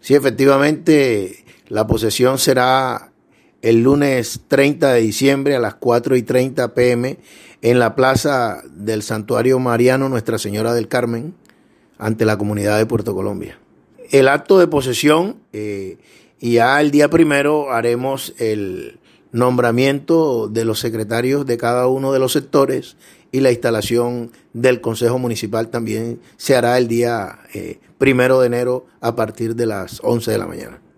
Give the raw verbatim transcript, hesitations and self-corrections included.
Sí, efectivamente, la posesión será el lunes treinta de diciembre a las cuatro y treinta pm en la plaza del Santuario Mariano Nuestra Señora del Carmen, ante la comunidad de Puerto Colombia. El acto de posesión, eh, y ya el día primero haremos el nombramiento de los secretarios de cada uno de los sectores, y la instalación del Consejo Municipal también se hará el día eh, primero de enero a partir de las once de la mañana.